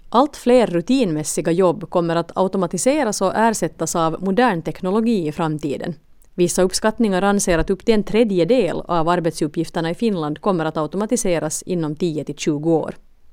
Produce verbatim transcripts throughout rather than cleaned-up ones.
Allt fler rutinmässiga jobb kommer att automatiseras och ersättas av modern teknologi i framtiden. Vissa uppskattningar anser att upp till en tredjedel av arbetsuppgifterna i Finland kommer att automatiseras inom tio till tjugo år.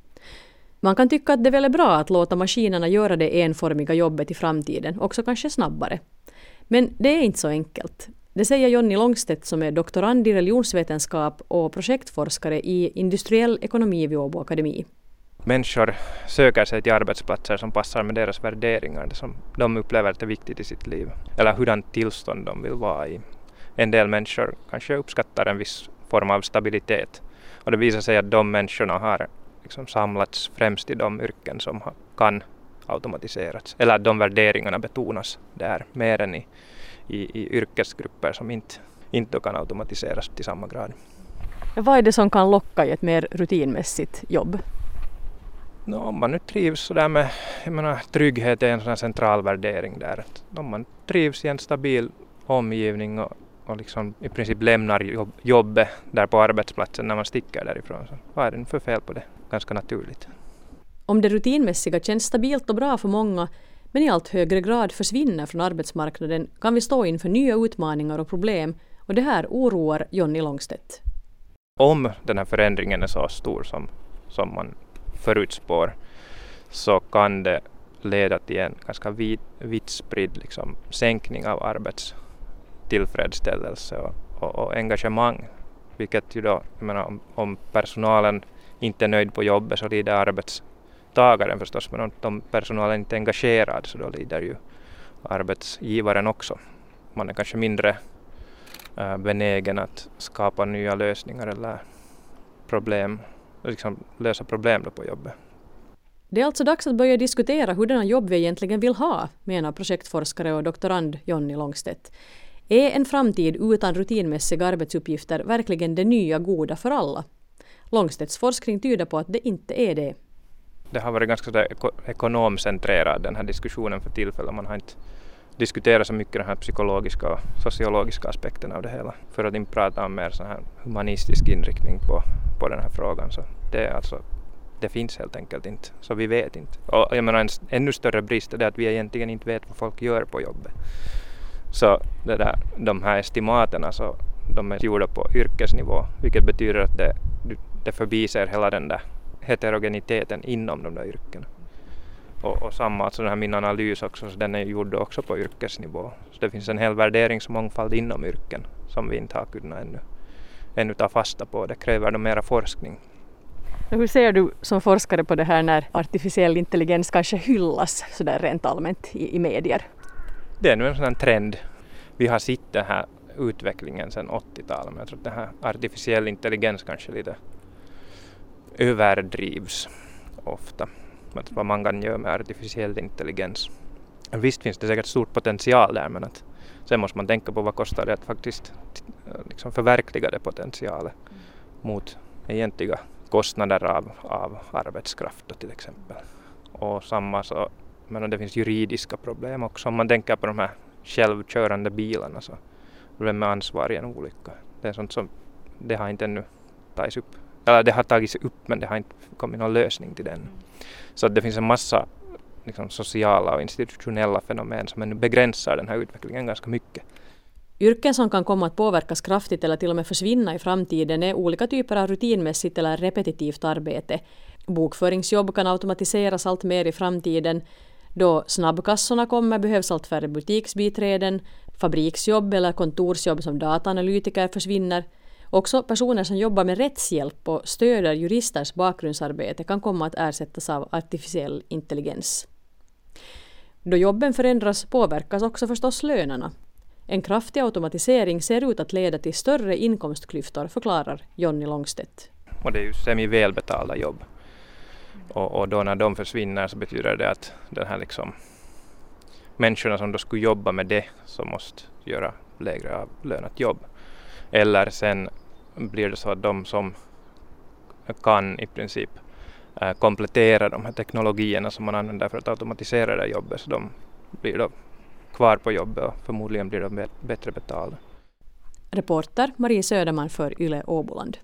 Man kan tycka att det väl är bra att låta maskinerna göra det enformiga jobbet i framtiden, också kanske snabbare. Men det är inte så enkelt. Det säger Jonny Långstedt som är doktorand i religionsvetenskap och projektforskare i industriell ekonomi vid Åbo Akademi. Människor söker sig till arbetsplatser som passar med deras värderingar, det som de upplever att är viktigt i sitt liv. Eller hurdant tillstånd de vill vara i. En del människor kanske uppskattar en viss form av stabilitet. Och det visar sig att de människorna har liksom samlats främst i de yrken som kan automatiseras. Eller att de värderingarna betonas där mer än i, i, i yrkesgrupper som inte, inte kan automatiseras till samma grad. Vad är det som kan locka i ett mer rutinmässigt jobb? No, om man nu trivs så där med, jag menar, trygghet är en sån här central värdering där. Att om man trivs i en stabil omgivning och, och liksom i princip lämnar jobb, jobbet där på arbetsplatsen när man sticker därifrån, så vad är det för fel på det? Ganska naturligt. Om det rutinmässiga känns stabilt och bra för många, men i allt högre grad försvinner från arbetsmarknaden, kan vi stå inför nya utmaningar och problem, och det här oroar Jonny Långstedt. Om den här förändringen är så stor som, som man förutspår, så kan det leda till en ganska vid, vitt spridd liksom, sänkning av arbetstillfredsställelse och, och, och engagemang. Vilket ju då, jag menar, om, om personalen inte är nöjd på jobbet så lider arbetstagaren förstås, men om personalen inte är engagerad så då lider ju arbetsgivaren också. Man är kanske mindre äh, benägen att skapa nya lösningar eller problem. Liksom lösa problem då på jobbet. Det är alltså dags att börja diskutera hurdana jobb vi egentligen vill ha, menar projektforskare och doktorand Jonny Långstedt. Är en framtid utan rutinmässiga arbetsuppgifter verkligen det nya goda för alla? Långstedts forskning tyder på att det inte är det. Det har varit ganska eko- ekonomcentrerad den här diskussionen för tillfället. Man har inte diskuterat så mycket den här psykologiska och sociologiska aspekten av det hela. För att inte prata om mer så här humanistisk inriktning på på den här frågan, så det är alltså det finns helt enkelt inte, så vi vet inte. Och jag menar en ännu större brist är det att vi egentligen inte vet vad folk gör på jobbet. Så det där, de här estimaterna så de är gjorda på yrkesnivå, vilket betyder att det, det förbiser hela den där heterogeniteten inom de där yrkena. Och, och samma, alltså den här min analys också, så den är gjord också på yrkesnivå. Så det finns en hel värderingsmångfald inom yrken som vi inte har kunnat ännu ännu ta fasta på. Det kräver då mera forskning. Hur ser du som forskare på det här när artificiell intelligens kanske hyllas så där rent allmänt i, i medier? Det är nu en sån trend. Vi har sett den här utvecklingen sedan åttiotalet, men jag tror att den här artificiell intelligens kanske lite överdrivs ofta. Vad man kan göra med artificiell intelligens. Visst finns det säkert stort potential där, men att sen måste man tänka på vad kostar det att faktiskt liksom förverkliga det potentialet mot egentliga kostnader av, av arbetskraft då, till exempel. Och samma så, men det finns juridiska problem också. Om man tänker på de här självkörande bilarna, så vem är ansvarig i en olycka? Det är sånt som det har inte ännu tagits upp. Eller det har tagits upp, men det har inte kommit någon lösning till den. Så det finns en massa liksom sociala och institutionella fenomen som ännu begränsar den här utvecklingen ganska mycket. Yrken som kan komma att påverkas kraftigt eller till och med försvinna i framtiden är olika typer av rutinmässigt eller repetitivt arbete. Bokföringsjobb kan automatiseras allt mer i framtiden. Då snabbkassorna kommer behövs allt färre butiksbiträden. Fabriksjobb eller kontorsjobb som dataanalytiker försvinner. Också personer som jobbar med rättshjälp och stöder juristers bakgrundsarbete kan komma att ersättas av artificiell intelligens. Då jobben förändras påverkas också förstås lönerna. En kraftig automatisering ser ut att leda till större inkomstklyftor, förklarar Jonny Långstedt. Och det är ju semi-välbetalda jobb. Och, och då när de försvinner så betyder det att den här liksom människorna som då skulle jobba med det som måste göra lägre avlönat jobb. Eller sen blir det så att de som kan i princip äh, komplettera de här teknologierna som man använder för att automatisera det jobbet, så de blir då kvar på jobbet och förmodligen blir de bättre betalda. Reporter Marie Söderman för Yle Åboland.